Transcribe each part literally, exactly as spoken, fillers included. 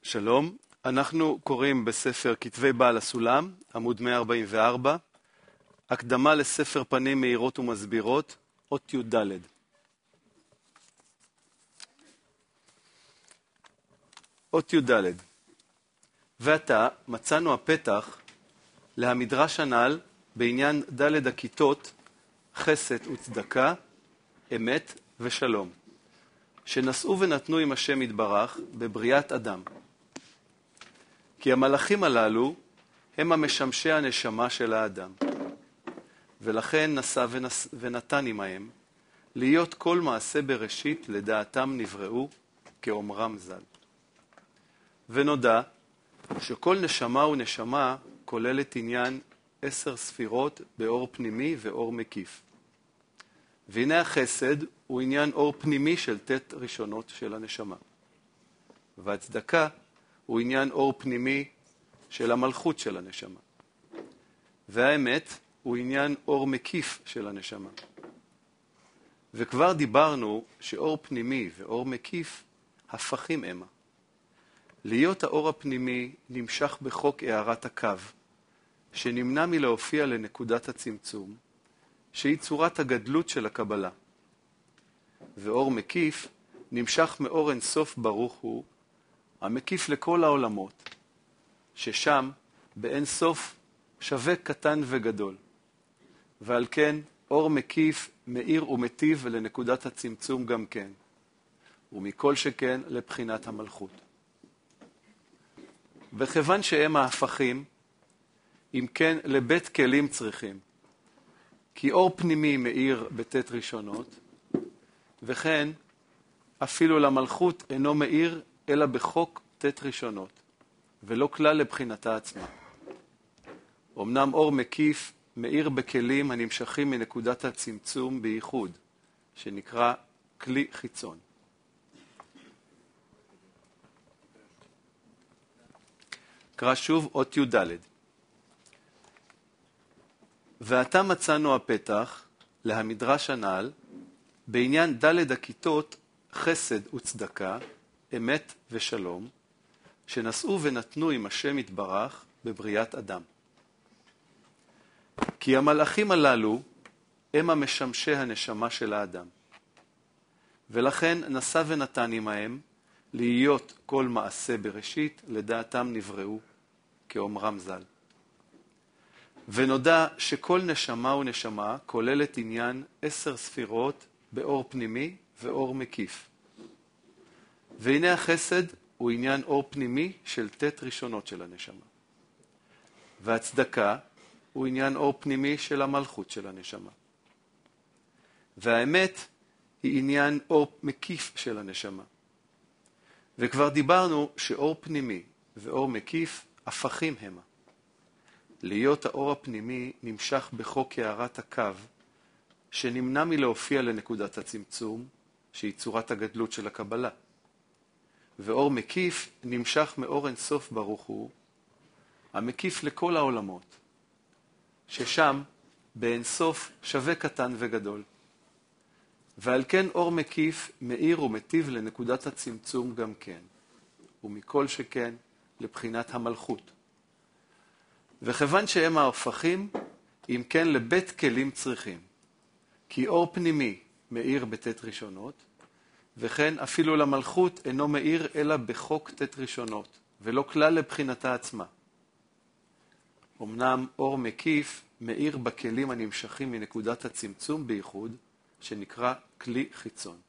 שלום, אנחנו קוראים בספר כתבי בעל הסולם, עמוד מאה ארבעים וארבע, הקדמה לספר פנים מאירות ומסבירות, אות י"ד. אות י"ד. ועתה מצאנו הפתח להמדרש הנ"ל בעניין ד' הכיתות חסד וצדקה, אמת ושלום, שנשאו ונתנו עם השם יתברך בבריאת אדם. כי המלאכים הללו הם המשמשי הנשמה של האדם, ולכן נשא ונס... ונתן עמהם להיות כל מעשה בראשית לדעתם נבראו כאומרם ז"ל. ונודע שכל נשמה ונשמה כוללת עניין עשר ספירות באור פנימי ואור מקיף. והנה החסד הוא עניין אור פנימי של תת ראשונות של הנשמה. והצדקה הוא עניין אור פנימי של המלכות של הנשמה. והאמת הוא עניין אור מקיף של הנשמה. וכבר דיברנו שאור פנימי ואור מקיף הפכים המה. להיות האור הפנימי נמשך בחוק הערת הקו, שנמנע מלהופיע לנקודת הצמצום, שהיא צורת הגדלות של הקבלה. ואור מקיף נמשך מאור אינסוף ברוך הוא, המקיף לכל העולמות, ששם באין סוף שווה קטן וגדול. ועל כן אור מקיף מאיר ומטיב לנקודת הצמצום גם כן, ומכל שכן לבחינת המלכות. וכיוון שהם ההפכים, אם כן לבית כלים צריכים, כי אור פנימי מאיר בתת ראשונות, וכן אפילו למלכות אינו מאיר אלא בחוק תת ראשונות, ולא כלל לבחינתה עצמה. אמנם אור מקיף מאיר בכלים הנמשכים מנקודת הצמצום בייחוד, שנקרא כלי חיצון. קרא שוב אות י"ד. ועתה מצאנו הפתח להמדרש הנ"ל בעניין ד' הכיתות חסד וצדקה, אמת ושלום, שנשאו ונתנו עם השם יתברך בבריאת אדם. כי המלאכים הללו הם המשמשי הנשמה של האדם, ולכן נשא ונתן עמהם להיות כל מעשה בראשית לדעתם נבראו כאומרם ז"ל. ונודע שכל נשמה ונשמה כוללת עניין עשר ספירות באור פנימי ואור מקיף. והנה החסד הוא עניין אור פנימי של תת ראשונות של הנשמה. והצדקה הוא עניין אור פנימי של המלכות של הנשמה. והאמת היא עניין אור מקיף של הנשמה. וכבר דיברנו שאור פנימי ואור מקיף הפכים המה. להיות האור הפנימי נמשך בחוק הערת הקו, שנמנע מלהופיע לנקודת הצמצום, שהיא צורת הגדלות של הקבלה. ואור מקיף נמשך מאור אינסוף ברוך הוא, המקיף לכל העולמות, ששם באינסוף שווה קטן וגדול. ועל כן אור מקיף מאיר ומטיב לנקודת הצמצום גם כן, ומכל שכן לבחינת המלכות. וכיוון שהם ההפכים, אם כן לבית כלים צריכים, כי אור פנימי מאיר בתת ראשונות, וכן אפילו למלכות אינו מאיר אלא בחוק תת ראשונות, ולא כלל לבחינתה עצמה. אמנם אור מקיף מאיר בכלים הנמשכים מנקודת הצמצום בייחוד, שנקרא כלי חיצון.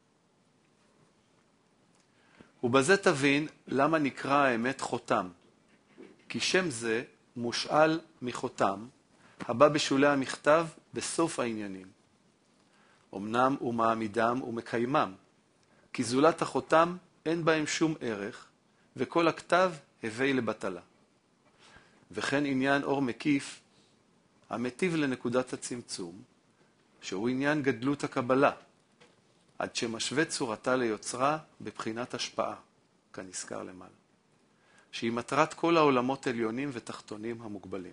ובזה תבין למה נקרא האמת חותם, כי שם זה מושאל מחותם, הבא בשולי המכתב בסוף העניינים. אמנם הוא מעמידם ומקיימם, כי זולת החותם אין בהם שום ערך, וכל הכתב הווי לבטלה. וכן עניין אור מקיף, המטיב לנקודת הצמצום, שהוא עניין גדלות הקבלה, עד שמשווה צורתה ליוצרה בבחינת השפעה, כנזכר למעלה, שהיא מטרת כל העולמות עליונים ותחתונים המוגבלים.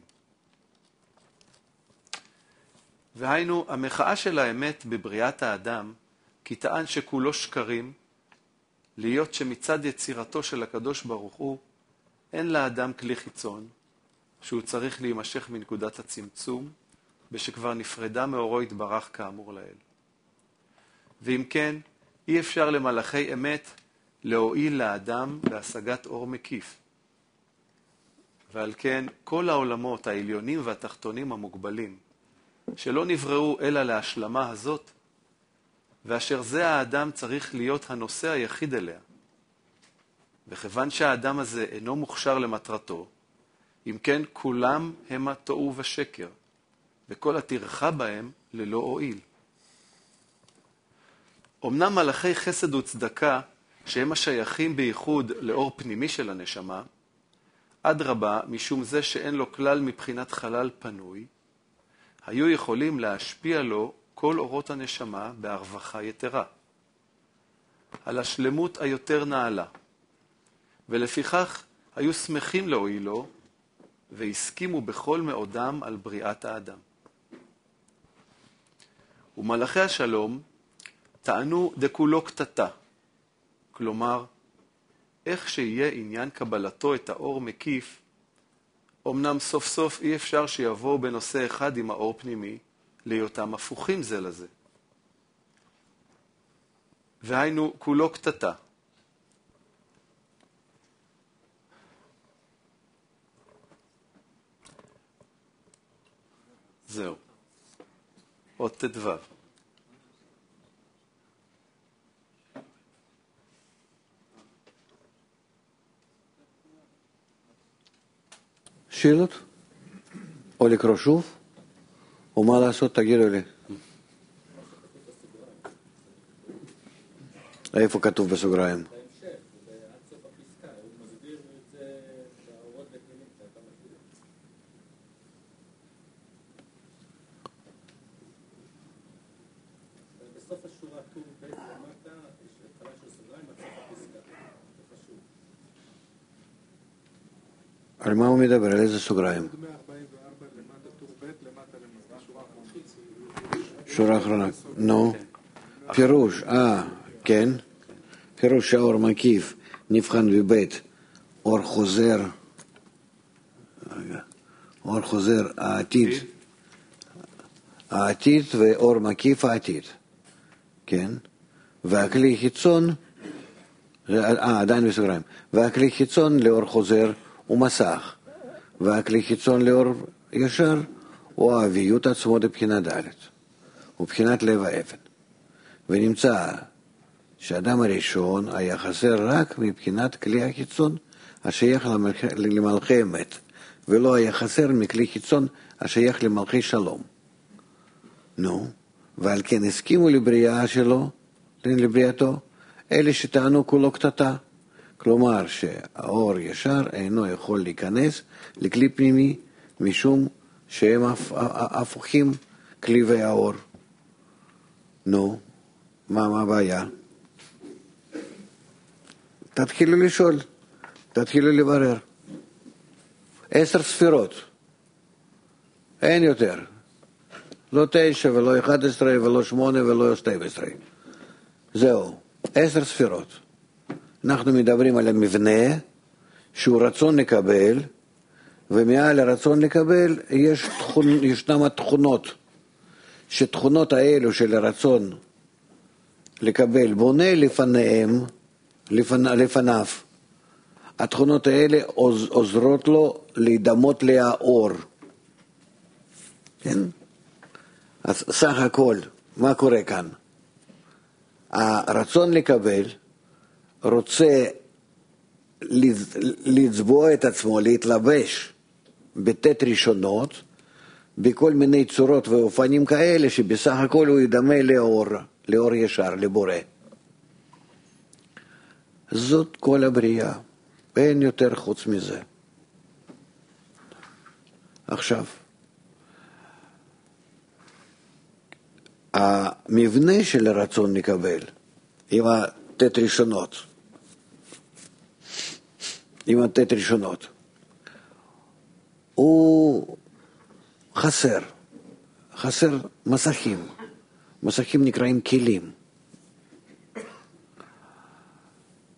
והיינו, המחאה של האמת בבריאת האדם, כי טען שכולו שקרים, להיות שמצד יצירתו של הקדוש ברוך הוא, אין לאדם כלי חיצון, שהוא צריך להימשך מנקודת הצמצום, ושכבר נפרדה מאורו התברך כאמור לאל. ואם כן, אי אפשר למלאכי אמת להועיל לאדם בהשגת אור מקיף. ועל כן, כל העולמות העליונים והתחתונים המוגבלים, שלא נבראו אלא להשלמה הזאת, ואשר זה האדם צריך להיות הנושא היחיד אליה. וכיוון שהאדם הזה אינו מוכשר למטרתו, אם כן כולם המה טעו ושקר, וכל הטרחה בהם ללא הועיל. אמנם מלאכי חסד וצדקה, שהם השייכים בייחוד לאור פנימי של הנשמה, אדרבה, משום זה שאין לו כלל מבחינת חלל פנוי, היו יכולים להשפיע לו כל אורות הנשמה בהרווחה יתרה, על השלמות היותר נעלה, ולפיכך היו שמחים להועילו, והסכימו בכל מאודם על בריאת האדם. ומלאכי השלום טענו דקולו קטטה, כלומר, איך שיהיה עניין קבלתו את האור מקיף, אמנם סוף סוף אי אפשר שיבואו בנושא אחד עם האור פנימי, להיותם הפוכים זה לזה. והיינו כולו קטטה. זהו. עוד תדבב. שאלות? או לקרוא שוב? או מה לעשות? תגידו לי. איפה כתוב בסוגריים? בסוף השורה טור ב' למטה, יש התחלה של סוגריים, עד סוף הפסקה. זה חשוב. על מה הוא מדבר? על איזה סוגריים? מאה ארבעים וארבע למטה, טור ב' למטה למטה. שורה אחרונה. שורה אחרונה. נו. פירוש, אה, כן. פירוש שהאור מקיף נבחן בבית. אור חוזר. אור חוזר העתיד. העתיד ואור מקיף העתיד. כן? והכלי חיצון, אה, עדיין בסוגריים. והכלי חיצון לאור חוזר הוא מסך. והכלי חיצון לאור ישר הוא האביות עצמו לבחינת ד' ובחינת לב האבן. ונמצא שהאדם הראשון היה חסר רק מבחינת כלי החיצון השייך למלכי אמת, ולא היה חסר מכלי חיצון השייך למלכי שלום. נו, ועל כן הסכימו לבריאה שלו, לבריאתו, אלה שטענו כולו קטטה. כלומר שהאור ישר אינו יכול להיכנס לכלי פנימי, משום שהם הפוכים כליבי האור. נו, מה, מה הבעיה? תתחילו לשאול, תתחילו לברר. עשר ספירות, אין יותר. לא תשע ולא אחד עשרה ולא שמונה ולא שתים עשרה. זהו, עשר ספירות. אנחנו מדברים על המבנה שהוא רצון לקבל, ומעל הרצון לקבל יש תכונ... ישנם התכונות, שתכונות האלו של הרצון לקבל בונה לפניהם, לפנ... לפניו. התכונות האלה עוז... עוזרות לו להידמות לאור. כן? אז סך הכל, מה קורה כאן? הרצון לקבל רוצה לצבוע את עצמו, להתלבש בתת ראשונות, בכל מיני צורות ואופנים כאלה, שבסך הכל הוא ידמה לאור, לאור ישר, לבורא. זאת כל הבריאה, אין יותר חוץ מזה. עכשיו, המבנה של הרצון לקבל, עם התת ראשונות, עם התת ראשונות, הוא חסר, חסר מסכים. מסכים נקראים כלים.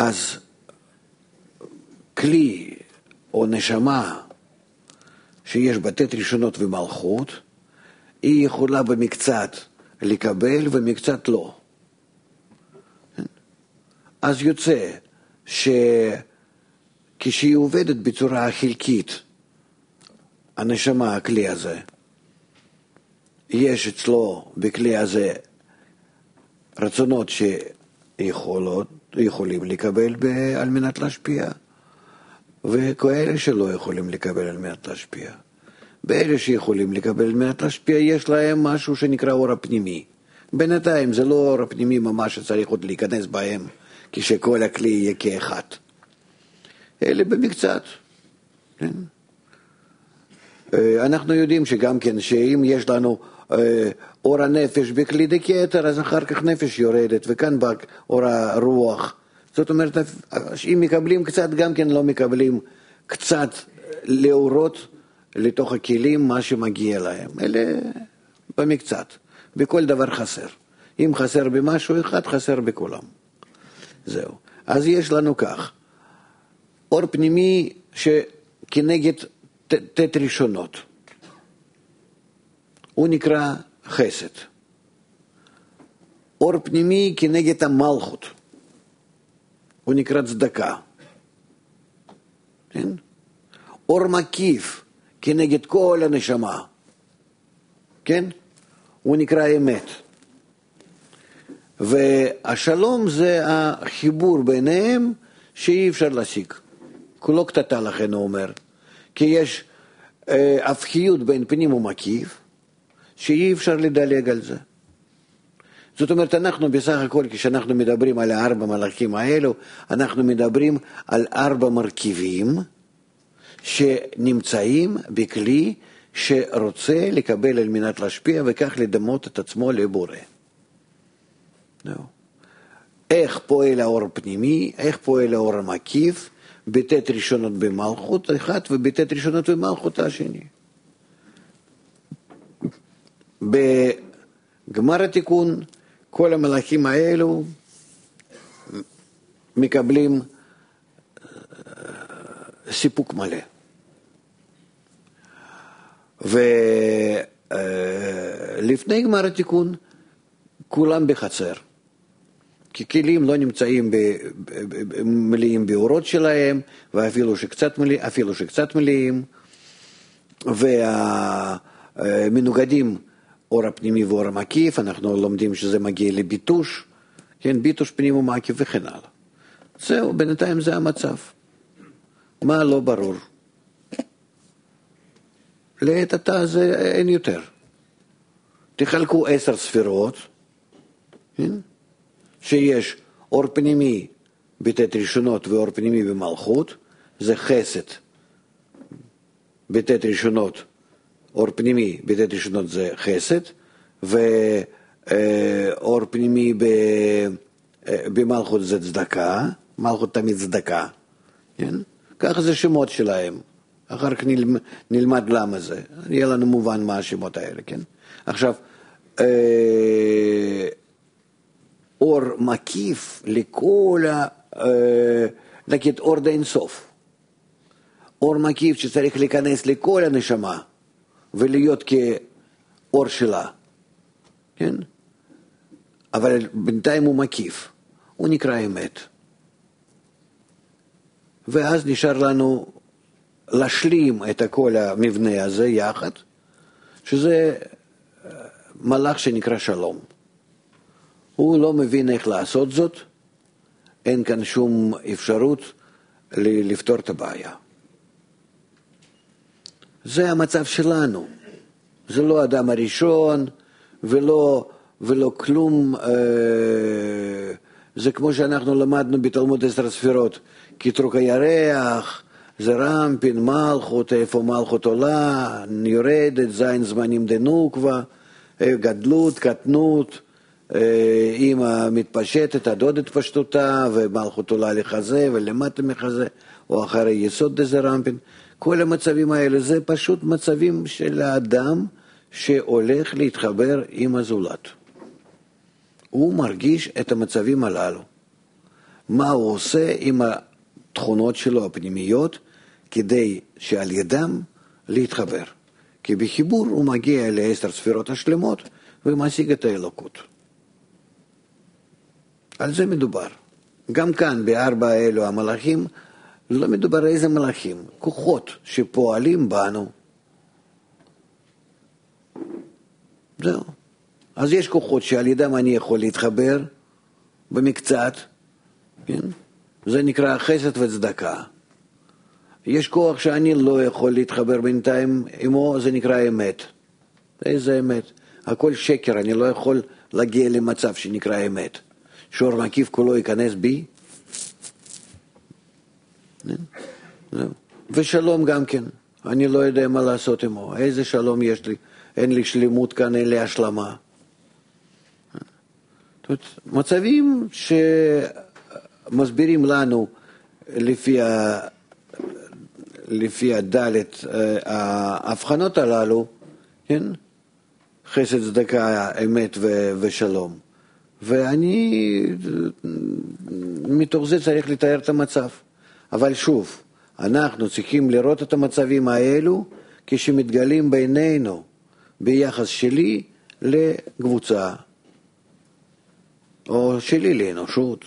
אז כלי או נשמה שיש בה תת ראשונות ומלכות, היא יכולה במקצת לקבל ומקצת לא. אז יוצא שכשהיא עובדת בצורה חלקית, הנשמה, הכלי הזה, יש אצלו בכלי הזה רצונות שיכולות, יכולים לקבל על מנת להשפיע, וכאלה שלא יכולים לקבל על מנת להשפיע. באלה שיכולים לקבל על מנת להשפיע, יש להם משהו שנקרא אור הפנימי. בינתיים זה לא אור הפנימי ממש שצריך עוד להיכנס בהם, כשכל הכלי יהיה כאחד. אלה במקצת. כן? אנחנו יודעים שגם כן, שאם יש לנו אור הנפש בכלי דקטר, אז אחר כך נפש יורדת, וכאן בא אור הרוח. זאת אומרת, אם מקבלים קצת, גם כן לא מקבלים קצת לאורות לתוך הכלים מה שמגיע להם. אלה במקצת. בכל דבר חסר. אם חסר במשהו אחד, חסר בכולם. זהו. אז יש לנו כך. אור פנימי שכנגד תת ראשונות. הוא נקרא חסד. אור פנימי כנגד המלכות. הוא נקרא צדקה. כן? אור מקיף כנגד כל הנשמה. כן? הוא נקרא אמת. והשלום זה החיבור ביניהם שאי אפשר להשיג. כולו קטטה לכן הוא אומר. כי יש אה, הפכיות בין פנים ומקיף, שאי אפשר לדלג על זה. זאת אומרת, אנחנו בסך הכל, כשאנחנו מדברים על הארבע מלאכים האלו, אנחנו מדברים על ארבע מרכיבים שנמצאים בכלי שרוצה לקבל על מנת להשפיע, וכך לדמות את עצמו לבורא. No. איך פועל האור פנימי, איך פועל האור המקיף, בתת ראשונות במלכות אחת ובתת ראשונות במלכות השני. בגמר התיקון, כל המלאכים האלו מקבלים סיפוק מלא. ולפני גמר התיקון, כולם בחצר. כי כלים לא נמצאים מלאים באורות שלהם, ואפילו שקצת מלאים, אפילו שקצת מלאים, והמנוגדים אור הפנימי ואור המקיף, אנחנו לומדים שזה מגיע לביטוש, כן, ביטוש פנים ומקיף וכן הלאה. זהו, בינתיים זה המצב. מה לא ברור? לעת עתה זה אין יותר. תחלקו עשר ספירות, כן? שיש אור פנימי בתת ראשונות ואור פנימי במלכות, זה חסד בתת ראשונות, אור פנימי בתת ראשונות זה חסד, ואור פנימי במלכות זה צדקה, מלכות תמיד צדקה, כן? ככה זה שמות שלהם, אחר כך נלמד, נלמד למה זה, יהיה לנו מובן מה השמות האלה, כן? עכשיו, אה, אור מקיף לכל, אה, נגיד אור די אינסוף, אור מקיף שצריך להיכנס לכל הנשמה, ולהיות כאור שלה, כן? אבל בינתיים הוא מקיף, הוא נקרא אמת. ואז נשאר לנו להשלים את כל המבנה הזה יחד, שזה מלאך שנקרא שלום. הוא לא מבין איך לעשות זאת, אין כאן שום אפשרות לפתור את הבעיה. זה המצב שלנו. זה לא האדם הראשון, ולא, ולא כלום. אה, זה כמו שאנחנו למדנו בתלמוד עשר ספירות. קטרוק הירח, זה רמפין, מלכות, איפה מלכות עולה, יורדת, זין זמנים דנוקבה, גדלות, קטנות, אמא מתפשטת, הדודת פשטותה, ומלכות עולה לחזה ולמטה מחזה, או אחרי יסוד דזה רמפין. כל המצבים האלה זה פשוט מצבים של האדם שהולך להתחבר עם הזולת. הוא מרגיש את המצבים הללו. מה הוא עושה עם התכונות שלו הפנימיות, כדי שעל ידם להתחבר. כי בחיבור הוא מגיע לעשר ספירות השלמות, ומשיג את האלוקות. על זה מדובר. גם כאן, בארבע האלו המלאכים, לא מדובר איזה מלאכים, כוחות שפועלים בנו. זהו. אז יש כוחות שעל ידם אני יכול להתחבר במקצת, כן? זה נקרא חסד וצדקה. יש כוח שאני לא יכול להתחבר בינתיים עמו, זה נקרא אמת. איזה אמת? הכל שקר, אני לא יכול להגיע למצב שנקרא אמת. שור מקיף כולו ייכנס בי. ושלום גם כן, אני לא יודע מה לעשות עמו. איזה שלום יש לי? אין לי שלמות כאן, אין לי השלמה. מצבים שמסבירים לנו לפי ה... לפי הדלת ההבחנות הללו, כן? חסד, צדקה, אמת ו- ושלום. ואני מתוך זה צריך לתאר את המצב. אבל שוב, אנחנו צריכים לראות את המצבים האלו כשמתגלים בינינו ביחס שלי לקבוצה, או שלי לאנושות.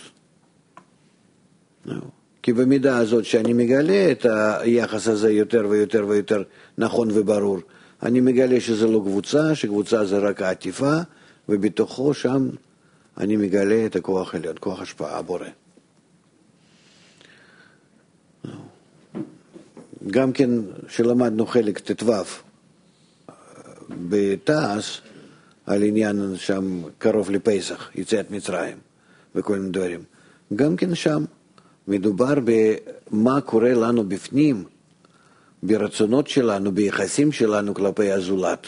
כי במידה הזאת שאני מגלה את היחס הזה יותר ויותר ויותר נכון וברור, אני מגלה שזה לא קבוצה, שקבוצה זה רק העטיפה, ובתוכו שם אני מגלה את הכוח העליון, כוח השפעה, בורא. גם כן שלמדנו חלק תתוו בתעש, על עניין שם קרוב לפסח, יציאת מצרים וכל מיני דברים. גם כן שם מדובר במה קורה לנו בפנים, ברצונות שלנו, ביחסים שלנו כלפי הזולת.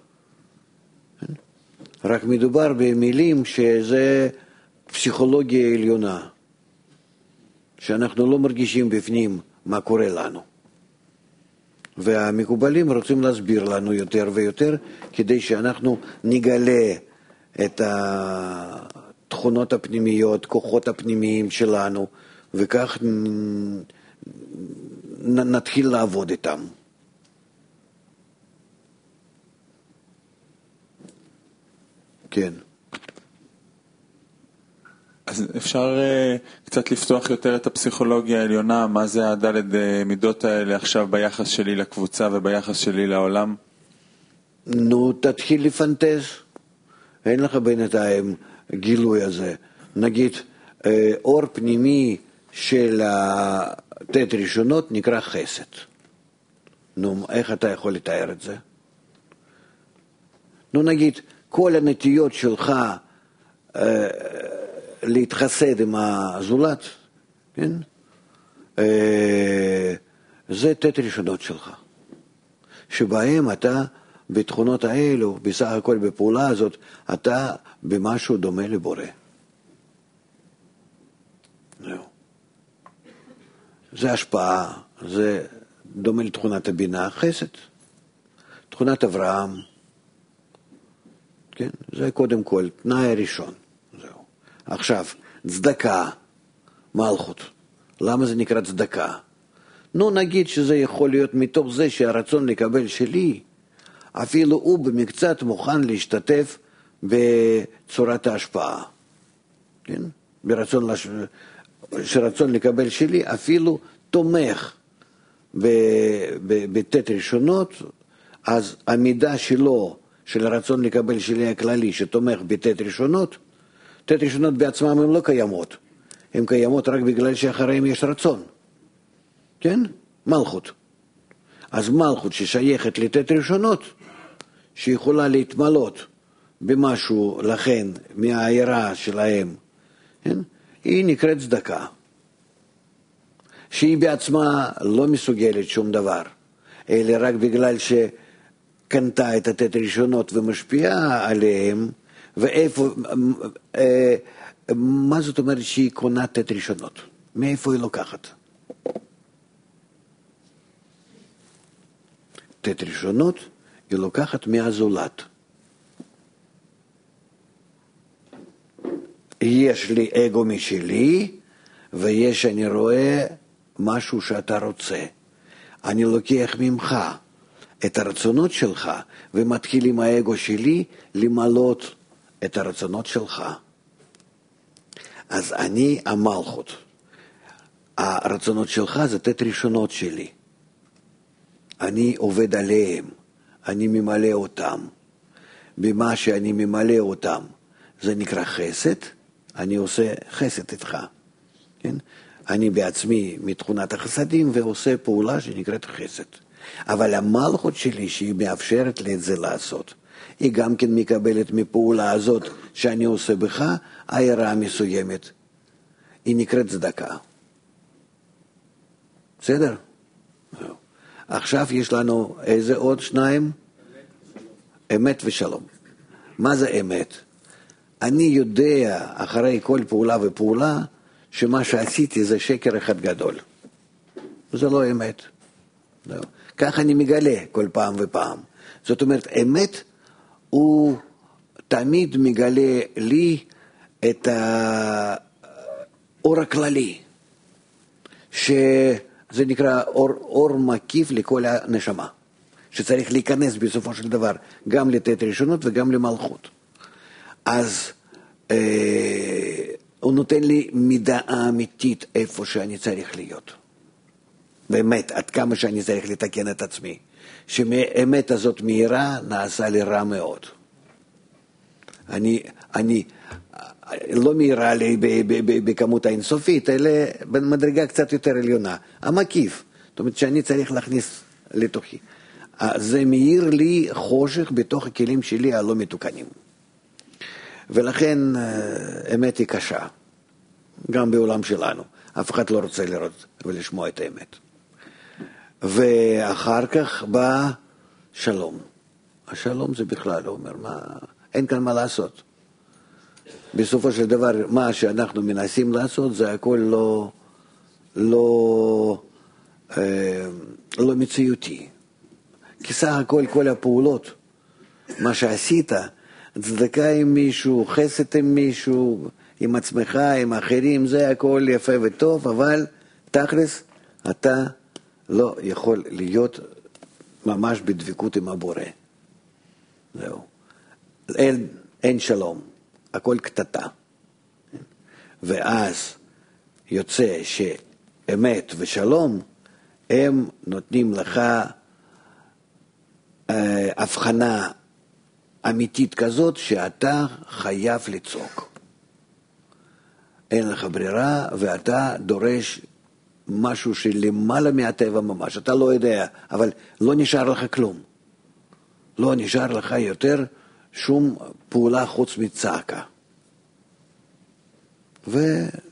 רק מדובר במילים שזה פסיכולוגיה עליונה, שאנחנו לא מרגישים בפנים מה קורה לנו. והמקובלים רוצים להסביר לנו יותר ויותר, כדי שאנחנו נגלה את התכונות הפנימיות, כוחות הפנימיים שלנו, וכך נתחיל לעבוד איתם. כן. אז אפשר uh, קצת לפתוח יותר את הפסיכולוגיה העליונה, מה זה הדלת מידות האלה עכשיו ביחס שלי לקבוצה וביחס שלי לעולם? נו, תתחיל לפנטז. אין לך בינתיים גילוי הזה. נגיד, אה, אור פנימי של התת ראשונות נקרא חסד. נו, איך אתה יכול לתאר את זה? נו, נגיד, כל הנטיות שלך אה, להתחסד עם הזולת, כן? אה, זה תת ראשונות שלך, שבהם אתה, בתכונות האלו, בסך הכל בפעולה הזאת, אתה במשהו דומה לבורא. זהו. זה השפעה, זה דומה לתכונת הבינה, חסד. תכונת אברהם, כן? זה קודם כל, תנאי הראשון. זהו. עכשיו, צדקה, מלכות. למה זה נקרא צדקה? נו, נגיד שזה יכול להיות מתוך זה שהרצון לקבל שלי, אפילו הוא במקצת מוכן להשתתף בצורת ההשפעה. כן? ברצון, לש... שרצון לקבל שלי אפילו תומך בתת ראשונות, אז המידה שלו, של הרצון לקבל שלי הכללי, שתומך בתת ראשונות, תת ראשונות בעצמם הן לא קיימות. הן קיימות רק בגלל שאחריהם יש רצון. כן? מלכות. אז מלכות ששייכת לתת ראשונות, שיכולה להתמלות במשהו לכן מהעירה שלהם, כן? היא נקראת צדקה. שהיא בעצמה לא מסוגלת שום דבר, אלא רק בגלל שקנתה את התת ראשונות ומשפיעה עליהם, ואיפה, אה, מה זאת אומרת שהיא קונה תת ראשונות? מאיפה היא לוקחת? תת ראשונות היא לוקחת מהזולת. יש לי אגו משלי, ויש, אני רואה משהו שאתה רוצה. אני לוקח ממך את הרצונות שלך, ומתחיל עם האגו שלי למלות את הרצונות שלך. אז אני המלכות. הרצונות שלך זה תת ראשונות שלי. אני עובד עליהם, אני ממלא אותם. במה שאני ממלא אותם, זה נקרא חסד, אני עושה חסד איתך. כן? אני בעצמי מתכונת החסדים ועושה פעולה שנקראת חסד. אבל המלכות שלי שהיא מאפשרת לי את זה לעשות, היא גם כן מקבלת מפעולה הזאת שאני עושה בך, הערה מסוימת. היא נקראת צדקה. בסדר? עכשיו יש לנו איזה עוד שניים? אמת ושלום. מה זה אמת? אני יודע אחרי כל פעולה ופעולה שמה שעשיתי זה שקר אחד גדול. זה לא אמת. לא. כך אני מגלה כל פעם ופעם. זאת אומרת, אמת הוא תמיד מגלה לי את האור הכללי, שזה נקרא אור, אור מקיף לכל הנשמה, שצריך להיכנס בסופו של דבר גם לתת ראשונות וגם למלכות. אז אה, הוא נותן לי מידה אמיתית איפה שאני צריך להיות. באמת, עד כמה שאני צריך לתקן את עצמי. שמאמת הזאת מהירה נעשה לי רע מאוד. אני, אני לא מהירה לי בכמות האינסופית, אלא במדרגה קצת יותר עליונה. המקיף, זאת אומרת שאני צריך להכניס לתוכי. זה מאיר לי חושך בתוך הכלים שלי הלא מתוקנים. ולכן אמת היא קשה, גם בעולם שלנו. אף אחד לא רוצה לראות ולשמוע את האמת. ואחר כך בא שלום. השלום זה בכלל לא אומר, מה, אין כאן מה לעשות. בסופו של דבר, מה שאנחנו מנסים לעשות, זה הכל לא, לא, אה, לא מציאותי. כי סך הכל, כל הפעולות, מה שעשית, צדקה עם מישהו, חסד עם מישהו, עם עצמך, עם אחרים, זה הכל יפה וטוב, אבל תכלס, אתה לא יכול להיות ממש בדבקות עם הבורא. זהו. אין, אין שלום. הכל קטטה. ואז יוצא שאמת ושלום, הם נותנים לך אה, הבחנה אמיתית כזאת שאתה חייב לצעוק. אין לך ברירה ואתה דורש משהו שלמעלה מהטבע ממש. אתה לא יודע, אבל לא נשאר לך כלום. לא נשאר לך יותר שום פעולה חוץ מצעקה. ו...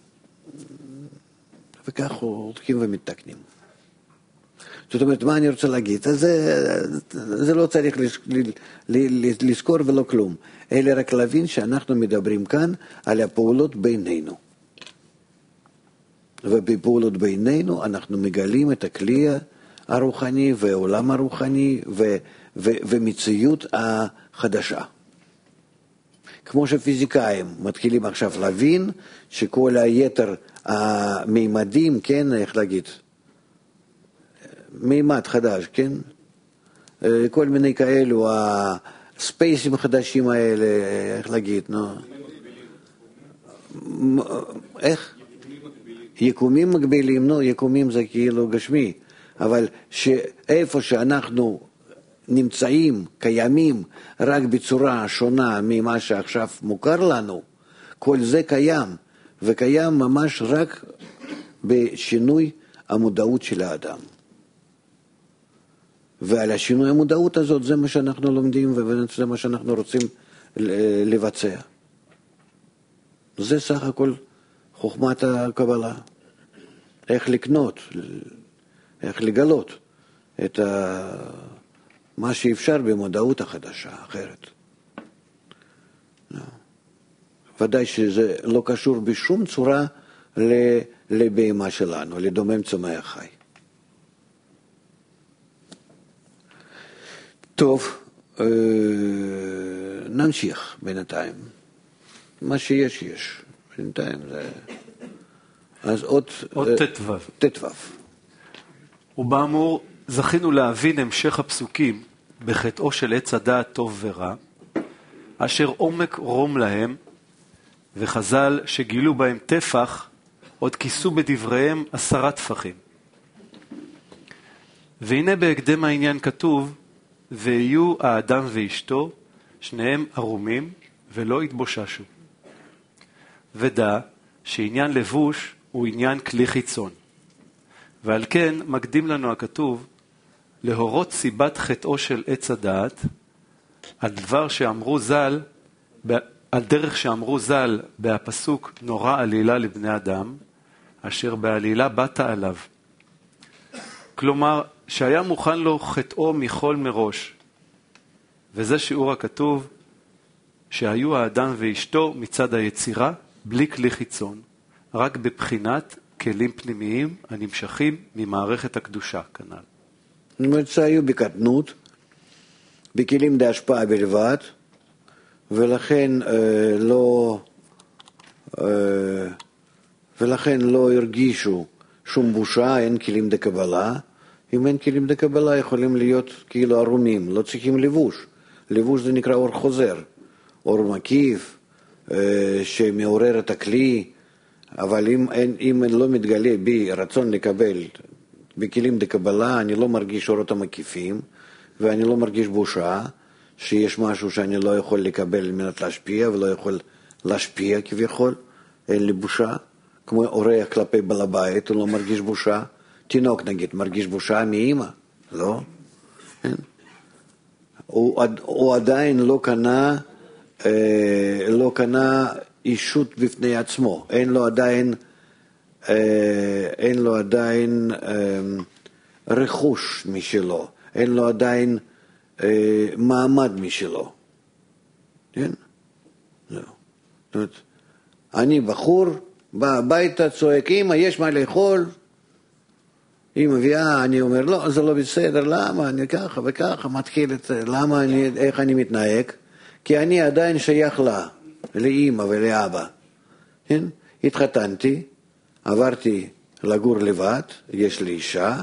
וכך הולכים ומתקנים. זאת אומרת, מה אני רוצה להגיד? זה, זה לא צריך לזכור ולא כלום, אלא רק להבין שאנחנו מדברים כאן על הפעולות בינינו. ובפעולות בינינו אנחנו מגלים את הכלי הרוחני והעולם הרוחני ו, ו, ומציאות החדשה. כמו שפיזיקאים מתחילים עכשיו להבין שכל היתר המימדים, כן, איך להגיד, מימד חדש, כן? כל מיני כאלו, הספייסים החדשים האלה, איך להגיד, נו? איך? יקומים מקבילים, נו, יקומים זה כאילו גשמי, אבל שאיפה שאנחנו נמצאים, קיימים, רק בצורה שונה ממה שעכשיו מוכר לנו, כל זה קיים, וקיים ממש רק בשינוי המודעות של האדם. ועל השינוי המודעות הזאת, זה מה שאנחנו לומדים, וזה מה שאנחנו רוצים לבצע. זה סך הכל חוכמת הקבלה. איך לקנות, איך לגלות את ה... מה שאפשר במודעות החדשה, אחרת. ודאי שזה לא קשור בשום צורה לבהמה שלנו, לדומם צומח חי. טוב, נמשיך בינתיים. מה שיש יש. בינתיים זה... אז אות... עוד ט"ו. ט"ו. ובאמור, זכינו להבין המשך הפסוקים בחטאו של עץ הדעת טוב ורע, אשר עומק רום להם, וחז"ל שגילו בהם טפח, עוד כיסו בדבריהם עשרה טפחים. והנה בהקדם העניין כתוב, ויהיו האדם ואשתו, שניהם ערומים, ולא התבוששו. ודע שעניין לבוש הוא עניין כלי חיצון. ועל כן מקדים לנו הכתוב, להורות סיבת חטאו של עץ הדעת, על דבר שאמרו ז"ל, על דרך שאמרו ז"ל בהפסוק נורא עלילה לבני אדם, אשר בעלילה באת עליו. כלומר, שהיה מוכן לו חטאו מכל מראש. וזה שיעור הכתוב, שהיו האדם ואשתו מצד היצירה, בלי כלי חיצון, רק בבחינת כלים פנימיים הנמשכים ממערכת הקדושה כנ"ל. זאת אומרת שהיו בקטנות, בכלים דהשפעה בלבד, ולכן אה, לא אה, ולכן לא הרגישו שום בושה, אין כלים דקבלה. אם אין כלים דקבלה יכולים להיות כאילו ערומים, לא צריכים לבוש. לבוש זה נקרא אור חוזר, אור מקיף אה, שמעורר את הכלי, אבל אם, אין, אם לא מתגלה בי רצון לקבל בכלים דקבלה, אני לא מרגיש אורות המקיפים, ואני לא מרגיש בושה, שיש משהו שאני לא יכול לקבל על מנת להשפיע, ולא יכול להשפיע כביכול, אין לי בושה, כמו אורח כלפי בעל הבית, הוא לא מרגיש בושה, תינוק נגיד, מרגיש בושה מאמא, לא? כן? הוא, הוא עדיין לא קנה, אה, לא קנה אישות בפני עצמו, אין לו עדיין, אה, אין לו עדיין אה, רכוש משלו, אין לו עדיין אה, מעמד משלו. כן? לא. זאת אומרת, אני בחור, בא הביתה, צועק, אמא, יש מה לאכול? היא מביאה, אני אומר, לא, זה לא בסדר, למה? אני ככה וככה, מתחיל את זה, למה אני, איך אני מתנהג? כי אני עדיין שייך לה, לאמא ולאבא. כן? התחתנתי, עברתי לגור לבד, יש לי אישה,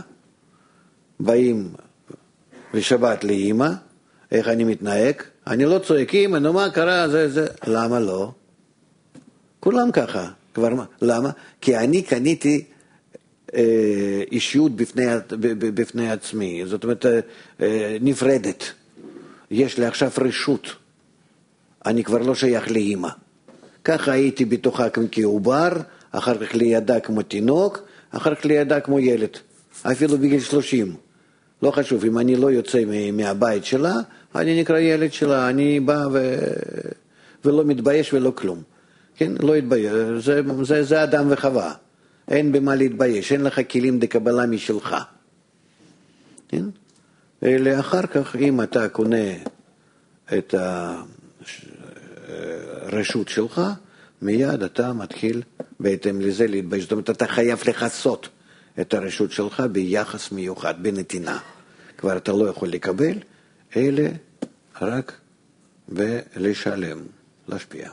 באים בשבת לאמא, איך אני מתנהג? אני לא צועק, אמא, נו מה קרה, זה, זה, למה לא? כולם ככה, כבר, למה? כי אני קניתי אה, אישיות בפני, בפני עצמי, זאת אומרת, אה, נפרדת. יש לי עכשיו רשות. אני כבר לא שייך לאמא. ככה הייתי בתוכה כעובר, אחר כך לידה כמו תינוק, אחר כך לידה כמו ילד. אפילו בגיל שלושים. לא חשוב, אם אני לא יוצא מהבית שלה, אני נקרא ילד שלה, אני בא ו... ולא מתבייש ולא כלום. כן? לא התבייש, זה, זה, זה אדם וחווה. אין במה להתבייש, אין לך כלים דקבלה משלך. כן? לאחר כך, אם אתה קונה את הרשות שלך, מיד אתה מתחיל בהתאם לזה להתבייש. זאת אומרת, אתה חייב לחסות את הרשות שלך ביחס מיוחד, בנתינה. כבר אתה לא יכול לקבל, אלא רק בלשלם, להשפיע.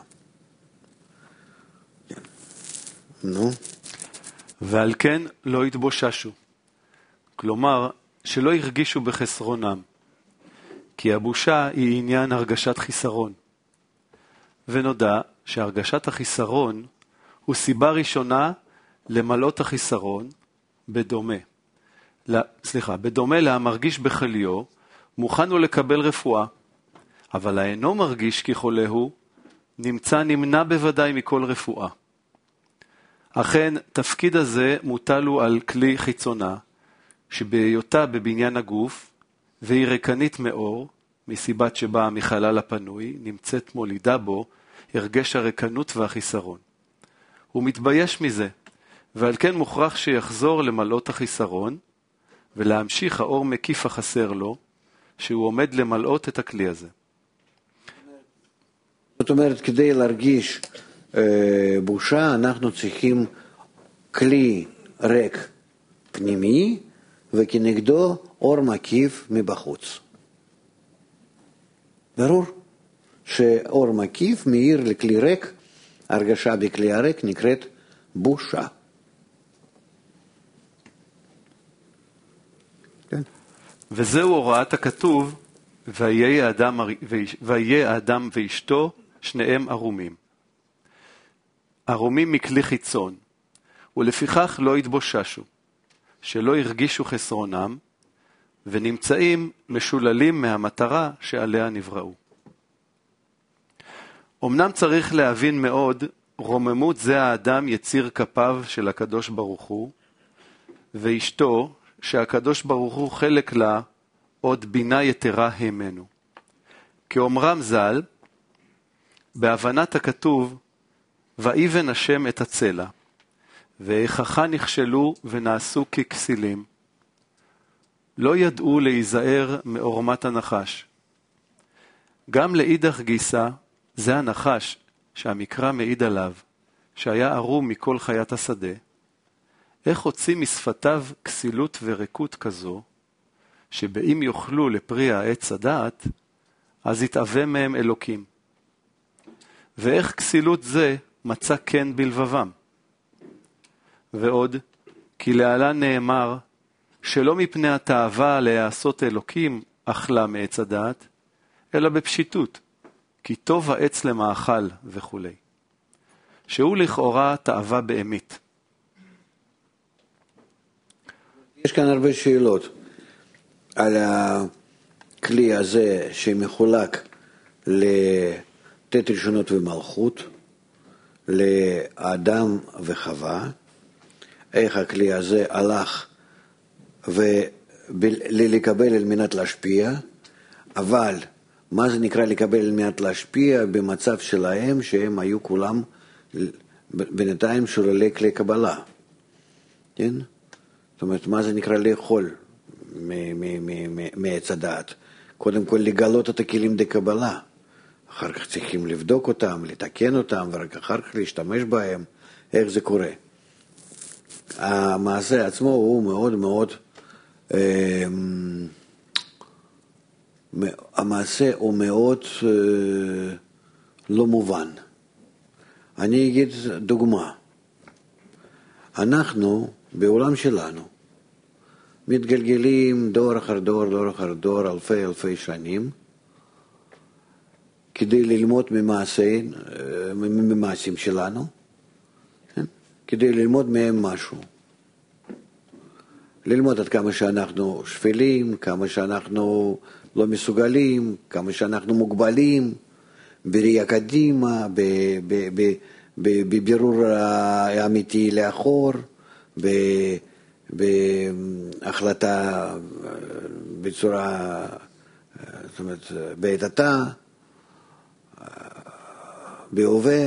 נו. ועל כן לא התבוששו. כלומר, שלא הרגישו בחסרונם. כי הבושה היא עניין הרגשת חיסרון. ונודע שהרגשת החיסרון הוא סיבה ראשונה למלאות החיסרון בדומה. סליחה, בדומה להמרגיש בחליו, מוכן הוא לקבל רפואה, אבל האינו מרגיש כחולה הוא, נמצא נמנע בוודאי מכל רפואה. אכן, תפקיד הזה מוטל הוא על כלי חיצונה, שבהיותה בבניין הגוף, והיא רקנית מאור, מסיבת שבה מחלל הפנוי, נמצאת מולידה בו, הרגש הרקנות והחיסרון. הוא מתבייש מזה, ועל כן מוכרח שיחזור למלאות החיסרון, ולהמשיך האור מקיף החסר לו, שהוא עומד למלאות את הכלי הזה. זאת אומרת, כדי להרגיש אה, בושה, אנחנו צריכים כלי ריק פנימי, וכנגדו אור מקיף מבחוץ. ברור שאור מקיף מאיר לכלי ריק, הרגשה בכלי הריק נקראת בושה. וזהו הוראת הכתוב, ויהיה האדם, ויהיה האדם ואשתו, שניהם ערומים. ערומים מכלי חיצון, ולפיכך לא התבוששו, שלא הרגישו חסרונם, ונמצאים משוללים מהמטרה שעליה נבראו. אמנם צריך להבין מאוד, רוממות זה האדם יציר כפיו של הקדוש ברוך הוא, ואשתו, שהקדוש ברוך הוא חלק לה, עוד בינה יתרה המנו. כאומרם ז"ל, בהבנת הכתוב, ואיבן השם את הצלע, ואיכך נכשלו ונעשו ככסילים. לא ידעו להיזהר מעורמת הנחש. גם לאידך גיסה, זה הנחש שהמקרא מעיד עליו, שהיה ערום מכל חיית השדה. איך הוציא משפתיו כסילות וריקות כזו, שבאם יאכלו לפרי העץ הדעת, אז יתאווה מהם אלוקים. ואיך כסילות זה מצא כן בלבבם. ועוד, כי להלן נאמר, שלא מפני התאווה להיעשות אלוקים אכלה מעץ הדעת, אלא בפשיטות, כי טוב העץ למאכל וכו'. שהוא לכאורה תאווה באמת. יש כאן הרבה שאלות על הכלי הזה שמחולק לתת ראשונות ומלכות, לאדם וחווה, איך הכלי הזה הלך ולקבל על מנת להשפיע, אבל מה זה נקרא לקבל על מנת להשפיע במצב שלהם שהם היו כולם בינתיים שוללי כלי קבלה, כן? זאת אומרת, מה זה נקרא לאכול מעץ הדעת? קודם כל לגלות את הכלים דקבלה, אחר כך צריכים לבדוק אותם, לתקן אותם, ורק אחר כך להשתמש בהם. איך זה קורה? המעשה עצמו הוא מאוד מאוד, המעשה הוא מאוד לא מובן. אני אגיד דוגמה. אנחנו בעולם שלנו מתגלגלים דור אחר דור, דור אחר דור, אלפי אלפי שנים, כדי ללמוד ממעשי, ממעשים שלנו, כן? כדי ללמוד מהם משהו. ללמוד עד כמה שאנחנו שפלים, כמה שאנחנו לא מסוגלים, כמה שאנחנו מוגבלים, בראייה קדימה, בבירור האמיתי לאחור, בהחלטה בצורה, זאת אומרת, בעתתה, בהווה,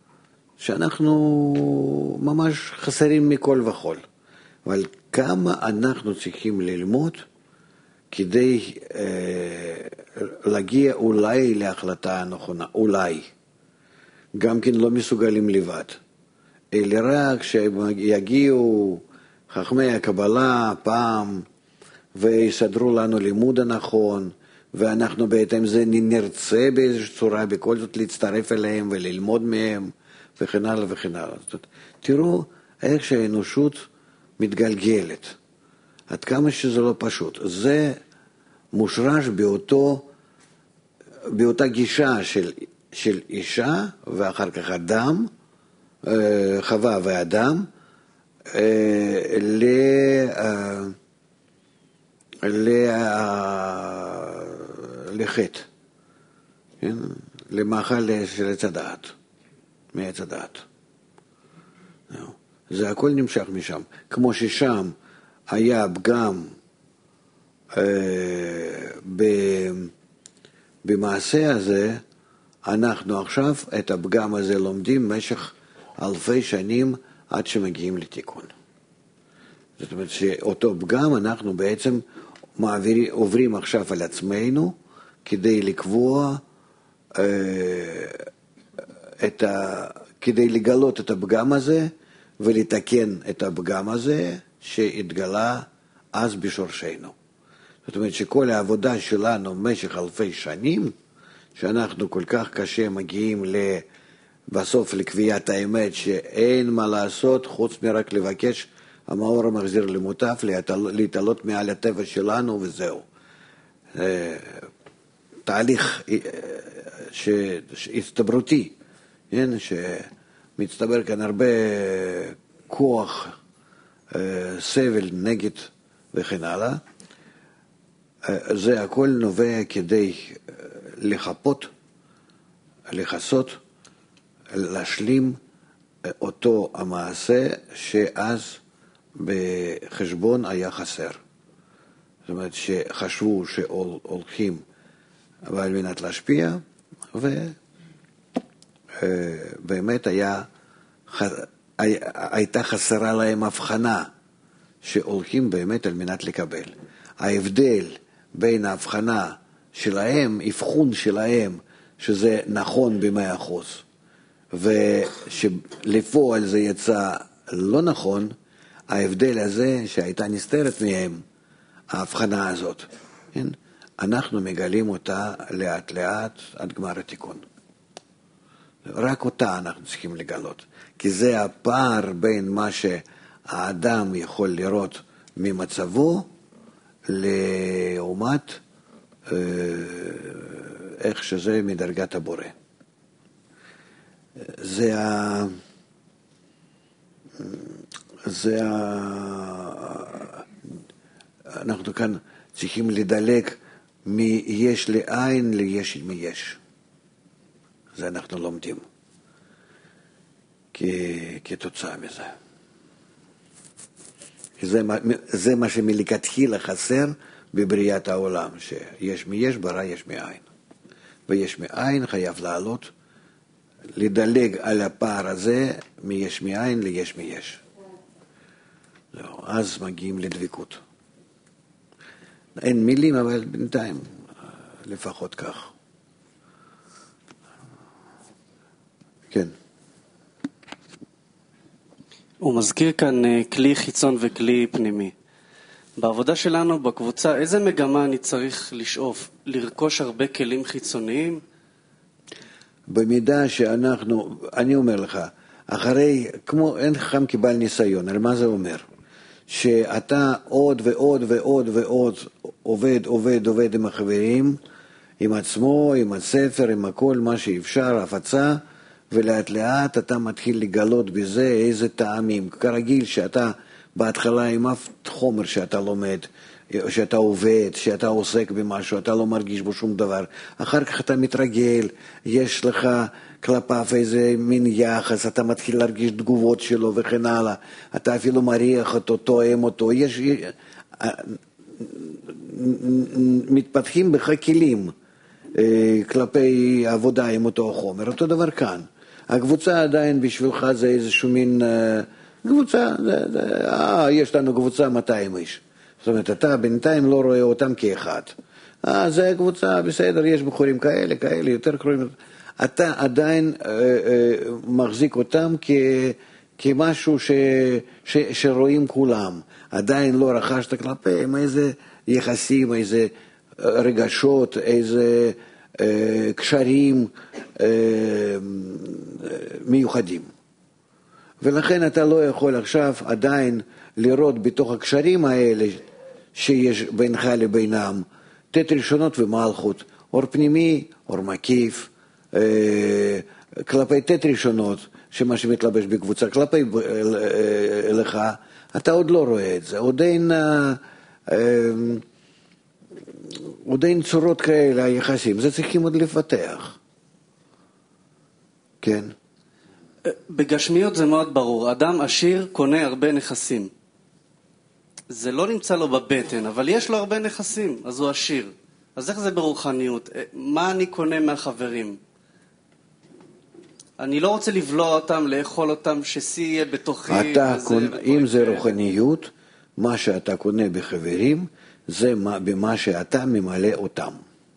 שאנחנו ממש חסרים מכל וכל. אבל כמה אנחנו צריכים ללמוד כדי אה, להגיע אולי להחלטה הנכונה, אולי. גם כן לא מסוגלים לבד. אלא רק שיגיעו חכמי הקבלה פעם ויסדרו לנו לימוד הנכון, ואנחנו בהתאם זה נרצה באיזושהי צורה בכל זאת להצטרף אליהם וללמוד מהם וכן הלאה וכן הלאה. זאת, תראו איך שהאנושות מתגלגלת, עד כמה שזה לא פשוט. זה מושרש באותו, באותה גישה של, של אישה ואחר כך אדם, חווה ואדם, ל... ל... לחטא, כן? למאכל של עץ הדעת, מעץ הדעת. זה הכל נמשך משם. כמו ששם היה פגם אה, ב, במעשה הזה, אנחנו עכשיו את הפגם הזה לומדים במשך אלפי שנים עד שמגיעים לתיקון. זאת אומרת שאותו פגם אנחנו בעצם מעביר, עוברים עכשיו על עצמנו כדי לקבוע, אה, את ה, כדי לגלות את הפגם הזה ולתקן את הפגם הזה שהתגלה אז בשורשנו. זאת אומרת שכל העבודה שלנו במשך אלפי שנים, שאנחנו כל כך קשה מגיעים בסוף לקביעת האמת שאין מה לעשות חוץ מרק לבקש המאור המחזיר למוטף, להתעלות מעל הטבע שלנו וזהו. תהליך הסתברותי, שמצטבר כאן הרבה כוח, סבל, נגד וכן הלאה. זה הכל נובע כדי לחפות, לחסות, להשלים אותו המעשה שאז בחשבון היה חסר. זאת אומרת שחשבו שהולכים על מנת להשפיע, ובאמת היה, הייתה חסרה להם הבחנה שהולכים באמת על מנת לקבל. ההבדל בין ההבחנה שלהם, אבחון שלהם, שזה נכון במאה אחוז, ושלפועל זה יצא לא נכון, ההבדל הזה שהייתה נסתרת מהם, ההבחנה הזאת, כן? אנחנו מגלים אותה לאט לאט עד גמר התיקון. רק אותה אנחנו צריכים לגלות, כי זה הפער בין מה שהאדם יכול לראות ממצבו, לעומת איך שזה מדרגת הבורא. זה ה... זה ה... אנחנו כאן צריכים לדלג מיש לעין ליש מיש. זה אנחנו לומדים כ... כתוצאה מזה. זה, זה מה שמלכתחילה חסר בבריאת העולם, שיש מיש ברא יש מאין. ויש מאין חייב לעלות, לדלג על הפער הזה מיש מאין ליש מיש. לא, אז מגיעים לדבקות. אין מילים, אבל בינתיים לפחות כך. כן. הוא מזכיר כאן כלי חיצון וכלי פנימי. בעבודה שלנו בקבוצה, איזה מגמה אני צריך לשאוף? לרכוש הרבה כלים חיצוניים? במידה שאנחנו, אני אומר לך, אחרי, כמו אין חכם כבעל ניסיון, על מה זה אומר? שאתה עוד ועוד ועוד ועוד עובד, עובד, עובד עם החברים, עם עצמו, עם הספר, עם הכל, מה שאפשר, הפצה, ולאט לאט אתה מתחיל לגלות בזה איזה טעמים. כרגיל שאתה בהתחלה עם אף חומר שאתה לומד, שאתה עובד, שאתה עוסק במשהו, אתה לא מרגיש בו שום דבר. אחר כך אתה מתרגל, יש לך כלפיו איזה מין יחס, אתה מתחיל להרגיש תגובות שלו וכן הלאה. אתה אפילו מריח אותו, תואם אותו. יש, מתפתחים בך כלים כלפי עבודה עם אותו חומר. אותו דבר כאן. הקבוצה עדיין בשבילך זה איזשהו מין קבוצה, זה, זה, אה, יש לנו קבוצה מאתיים איש. זאת אומרת, אתה בינתיים לא רואה אותם כאחד. אה, זה קבוצה, בסדר, יש בחורים כאלה, כאלה, יותר קרובים. אתה עדיין אה, אה, מחזיק אותם כ, כמשהו ש, ש, שרואים כולם. עדיין לא רכשת כלפיהם איזה יחסים, איזה רגשות, איזה אה, קשרים אה, מיוחדים. ולכן אתה לא יכול עכשיו עדיין לראות בתוך הקשרים האלה שיש בינך לבינם תת ראשונות ומלכות, אור פנימי, אור מקיף, אה, כלפי תת ראשונות, שמה שמתלבש בקבוצה, כלפי אה, לך, אתה עוד לא רואה את זה, עוד אין, אה, אה, עוד אין צורות כאלה היחסים, זה צריכים עוד לפתח. כן. בגשמיות זה מאוד ברור, אדם עשיר קונה הרבה נכסים. זה לא נמצא לו בבטן, אבל יש לו הרבה נכסים, אז הוא עשיר. אז איך זה ברוחניות? מה אני קונה מהחברים? אני לא רוצה לבלוע אותם, לאכול אותם, שסי יהיה בתוכי. אתה קונה, אם זה רוחניות, מה שאתה קונה בחברים, זה במה שאתה ממלא אותם.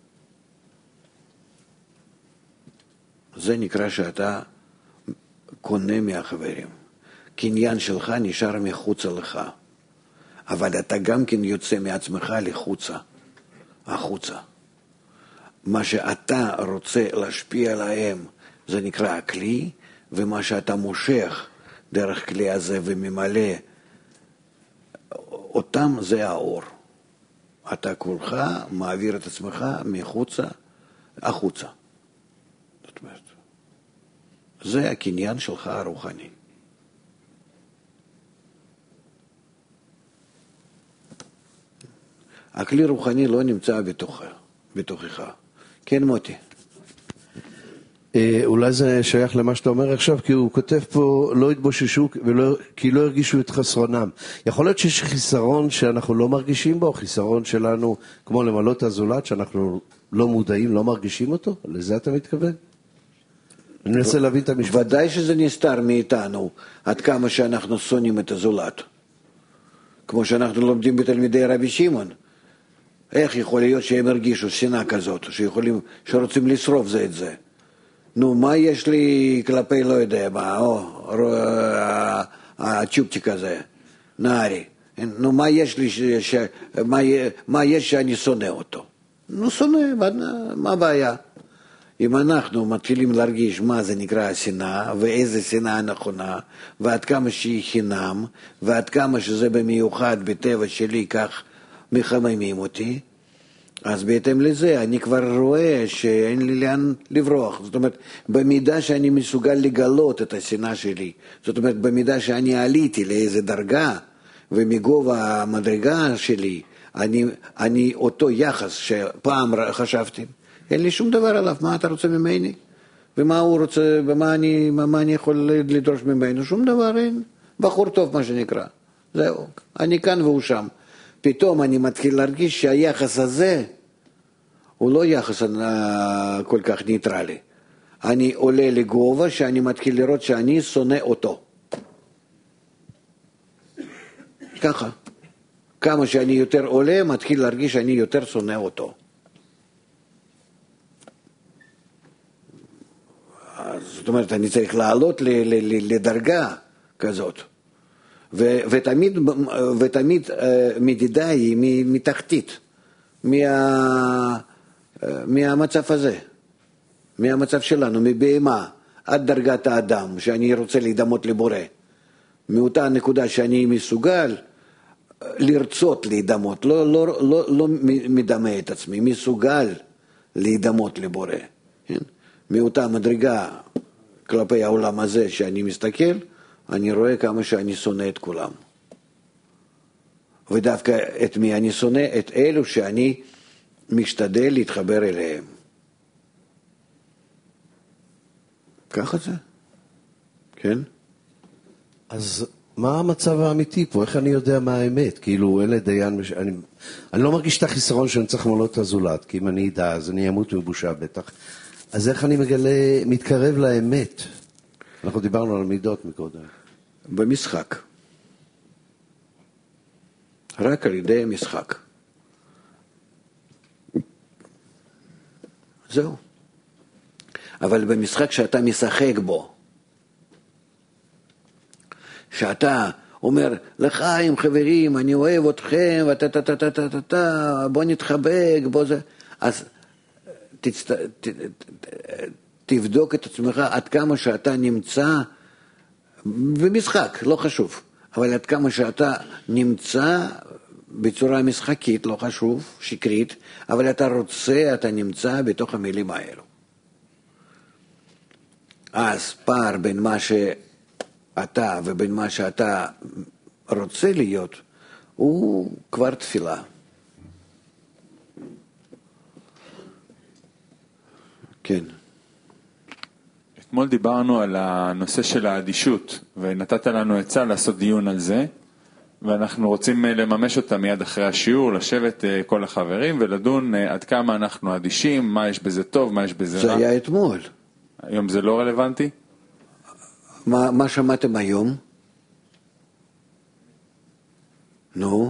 זה נקרא שאתה קונה מהחברים. קניין שלך נשאר מחוצה לך. אבל אתה גם כן יוצא מעצמך לחוצה, החוצה. מה שאתה רוצה להשפיע עליהם, זה נקרא הכלי, ומה שאתה מושך דרך כלי הזה וממלא אותם, זה האור. אתה כולך מעביר את עצמך מחוצה, החוצה. זאת אומרת, זה הקניין שלך הרוחני. הכלי רוחני לא נמצא בתוכה, בתוכך. כן, מוטי. אולי זה שייך למה שאתה אומר עכשיו, כי הוא כותב פה, לא התבוששו ולא, כי לא הרגישו את חסרונם. יכול להיות שיש חיסרון שאנחנו לא מרגישים בו, חיסרון שלנו כמו למלא את הזולת, שאנחנו לא מודעים, לא מרגישים אותו? לזה אתה מתכוון? אני מנסה להבין את המשפט. ודאי שזה נסתר מאיתנו, עד כמה שאנחנו שונאים את הזולת. כמו שאנחנו לומדים בתלמידי רבי שמעון. איך יכול להיות שהם הרגישו שנאה כזאת, שיכולים, שרוצים לשרוף זה את זה? נו, מה יש לי כלפי, לא יודע, מה, או, הצ'ופצ'יק הזה, נערי. נו, מה יש לי, ש, ש, מה, מה יש שאני שונא אותו? נו, שונא, מה הבעיה? אם אנחנו מתחילים להרגיש מה זה נקרא השנאה, ואיזה שנאה נכונה, ועד כמה שהיא חינם, ועד כמה שזה במיוחד בטבע שלי, כך מחממים אותי, אז בהתאם לזה אני כבר רואה שאין לי לאן לברוח. זאת אומרת, במידה שאני מסוגל לגלות את השנאה שלי, זאת אומרת, במידה שאני עליתי לאיזה דרגה, ומגובה המדרגה שלי, אני, אני אותו יחס שפעם חשבתי, אין לי שום דבר עליו, מה אתה רוצה ממני? ומה הוא רוצה, ומה אני, מה אני יכול לדרוש ממנו? שום דבר אין. בחור טוב, מה שנקרא. זהו, אני כאן והוא שם. פתאום אני מתחיל להרגיש שהיחס הזה הוא לא יחס כל כך ניטרלי. אני עולה לגובה שאני מתחיל לראות שאני שונא אותו. ככה. כמה שאני יותר עולה, מתחיל להרגיש שאני יותר שונא אותו. זאת אומרת, אני צריך לעלות לדרגה כזאת. ותמיד, ותמיד מדידה היא מתחתית, מה, מהמצב הזה, מהמצב שלנו, מבהמה, עד דרגת האדם, שאני רוצה להידמות לבורא. מאותה נקודה שאני מסוגל לרצות להידמות, לא, לא, לא, לא מדמה את עצמי, מסוגל להידמות לבורא. כן? מאותה מדרגה כלפי העולם הזה שאני מסתכל, אני רואה כמה שאני שונא את כולם. ודווקא את מי אני שונא? את אלו שאני משתדל להתחבר אליהם. ככה זה. כן? אז מה המצב האמיתי פה? איך אני יודע מה האמת? כאילו, אלה דיין... אני, אני לא מרגיש את החיסרון שאני צריך למלא את הזולת, כי אם אני אדע, אז אני אמות מבושה בטח. אז איך אני מגלה, מתקרב לאמת? אנחנו דיברנו על מידות מקודם. במשחק. רק על ידי משחק. זהו. אבל במשחק שאתה משחק בו, שאתה אומר, לחיים חברים, אני אוהב אתכם, ואתה, תה, תה, תה, תה, תה, תה, בוא נתחבק, בוא זה, אז תצט... ת... תבדוק את עצמך עד כמה שאתה נמצא במשחק, לא חשוב, אבל עד כמה שאתה נמצא בצורה משחקית, לא חשוב, שקרית, אבל אתה רוצה, אתה נמצא בתוך המילים האלו. אז פער בין מה שאתה ובין מה שאתה רוצה להיות, הוא כבר תפילה. כן. אתמול דיברנו על הנושא של האדישות, ונתת לנו עצה לעשות דיון על זה, ואנחנו רוצים לממש אותה מיד אחרי השיעור, לשבת כל החברים ולדון עד כמה אנחנו אדישים, מה יש בזה טוב, מה יש בזה רע. זה היה אתמול. היום זה לא רלוונטי? מה, מה שמעתם היום? נו?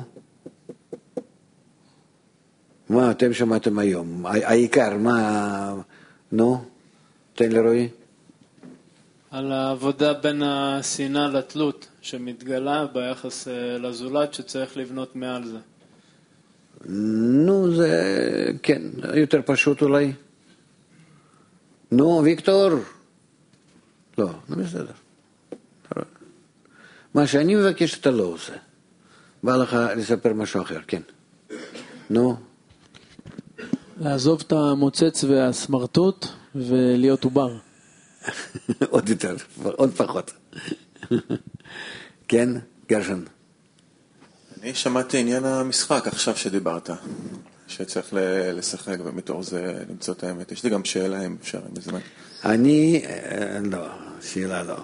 מה אתם שמעתם היום? העיקר, מה... נו? תן לרועי. על העבודה בין השנאה לתלות שמתגלה ביחס לזולת שצריך לבנות מעל זה. נו, זה כן, יותר פשוט אולי. נו, ויקטור. לא, לא בסדר. מה שאני מבקש אתה לא עושה. בא לך לספר משהו אחר, כן. נו, לעזוב את המוצץ והסמרטוט ולהיות עובר. עוד יותר, עוד פחות. כן, גרשון. אני שמעתי עניין המשחק עכשיו שדיברת, שצריך לשחק ומתור זה למצוא את האמת. יש לי גם שאלה אם אפשר, אם בזמן. אני, לא, שאלה לא.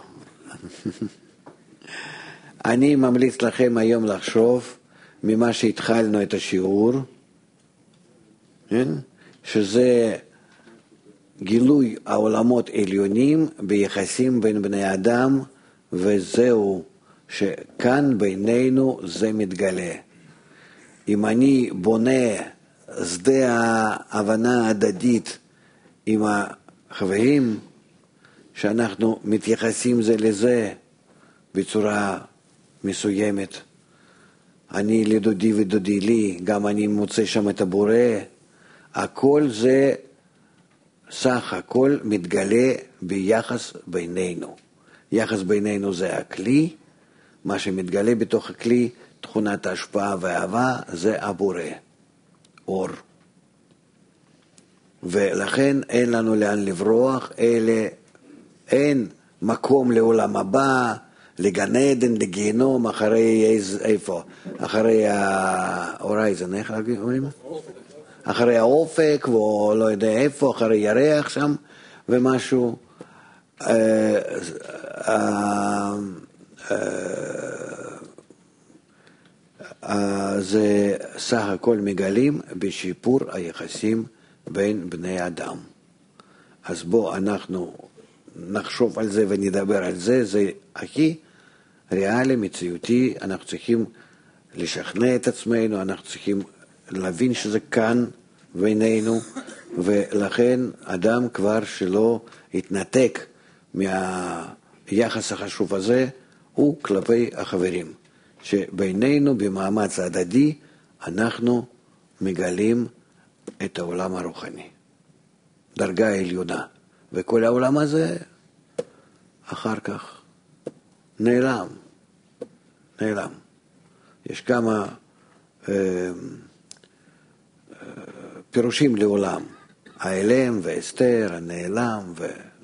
אני ממליץ לכם היום לחשוב ממה שהתחלנו את השיעור, כן? שזה גילוי העולמות עליונים ביחסים בין בני אדם, וזהו שכאן בינינו זה מתגלה. אם אני בונה שדה ההבנה הדדית עם החברים, שאנחנו מתייחסים זה לזה בצורה מסוימת, אני לדודי ודודי לי, גם אני מוצא שם את הבורא, הכל זה סך הכל מתגלה ביחס בינינו. יחס בינינו זה הכלי, מה שמתגלה בתוך הכלי, תכונת ההשפעה והאהבה, זה הבורא, אור. ולכן אין לנו לאן לברוח, אלה, אין מקום לעולם הבא, לגן עדן, לגיהנום, אחרי איזה, איפה? אחרי ההורייזן, איך אומרים? אחרי האופק, ולא יודע איפה, אחרי ירח שם, ומשהו. זה סך הכל מגלים בשיפור היחסים בין בני אדם. אז בוא אנחנו נחשוב על זה ונדבר על זה, זה הכי ריאלי, מציאותי, אנחנו צריכים לשכנע את עצמנו, אנחנו צריכים להבין שזה כאן בינינו, ולכן אדם כבר שלא התנתק מהיחס החשוב הזה, הוא כלפי החברים, שבינינו במאמץ הדדי אנחנו מגלים את העולם הרוחני, דרגה עליונה, וכל העולם הזה אחר כך נעלם, נעלם. יש כמה אה, אה, פירושים לעולם, האלם והאסתר, הנעלם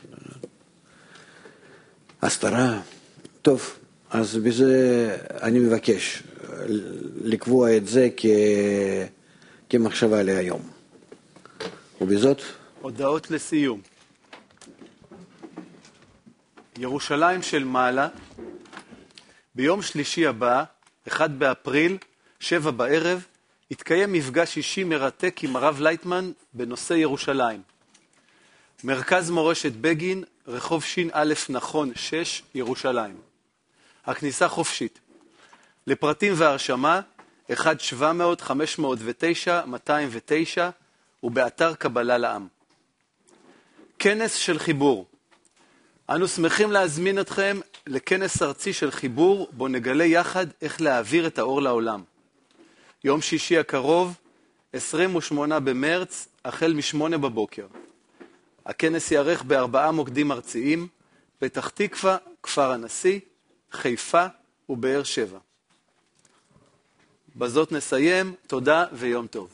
והסתרה. טוב, אז בזה אני מבקש לקבוע את זה כ... כמחשבה להיום. ובזאת? הודעות לסיום. ירושלים של מעלה, ביום שלישי הבא, אחד באפריל, שבע בערב, יתקיים מפגש אישי מרתק עם הרב לייטמן בנושא ירושלים. מרכז מורשת בגין, רחוב שין א' נכון שש, ירושלים. הכניסה חופשית. לפרטים והרשמה, אחד שבע מאות חמש מאות ותשע מאתיים ותשע, ובאתר קבלה לעם. כנס של חיבור. אנו שמחים להזמין אתכם לכנס ארצי של חיבור, בו נגלה יחד איך להעביר את האור לעולם. יום שישי הקרוב, עשרים ושמונה במרץ, החל משמונה בבוקר. הכנס יערך בארבעה מוקדים ארציים, פתח תקווה, כפר הנשיא, חיפה ובאר שבע. בזאת נסיים, תודה ויום טוב.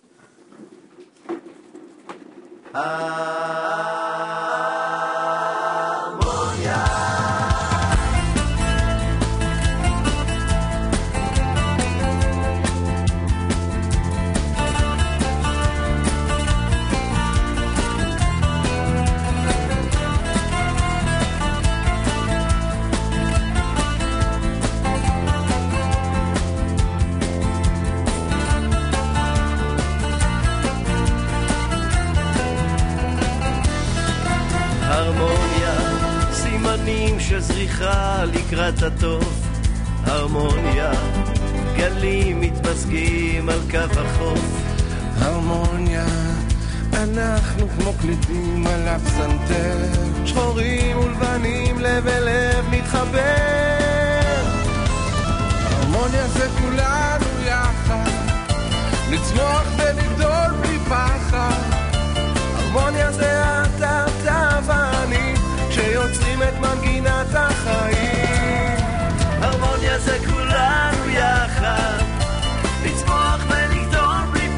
של זריחה לקראת הטוב, הרמוניה, גלים מתמזגים על קו החוף. הרמוניה, אנחנו כמו קלידים על הפסנתר, שחורים ולבנים, לב אל לב מתחבר. הרמוניה זה כולנו יחד, לצמוח ולגדול בלי פחד. הרמוניה זה אתה, אתה ואני, שיוצרים את מנגינת החיים. הרמוניה זה כולנו יחד, לצמוח ולגדול בלי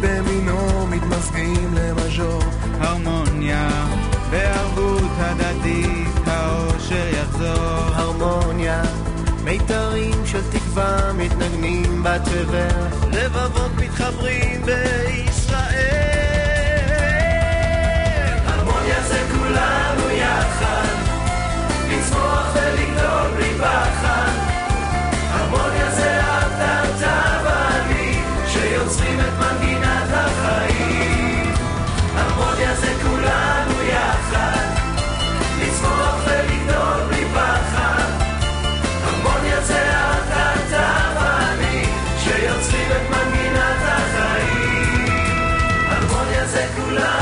במינו מתמזגים למז'ור. הרמוניה בערבות הדדית, האושר יחזור. הרמוניה, מיתרים של תקווה מתנגנים בתבל, לבבות מתחברים בישראל. הרמוניה זה כולנו יחד, לצמוח ולגדול בלי פחד. הרמוניה זה אתה, אתה ואני, שיוצרים את מנגינת החיים. הרמוניה זה כולנו יחד, לצמוח ולגדול בלי פחד. הרמוניה זה אתה, אתה ואני, שיוצרים את מנגינת החיים. הרמוניה זה כולנו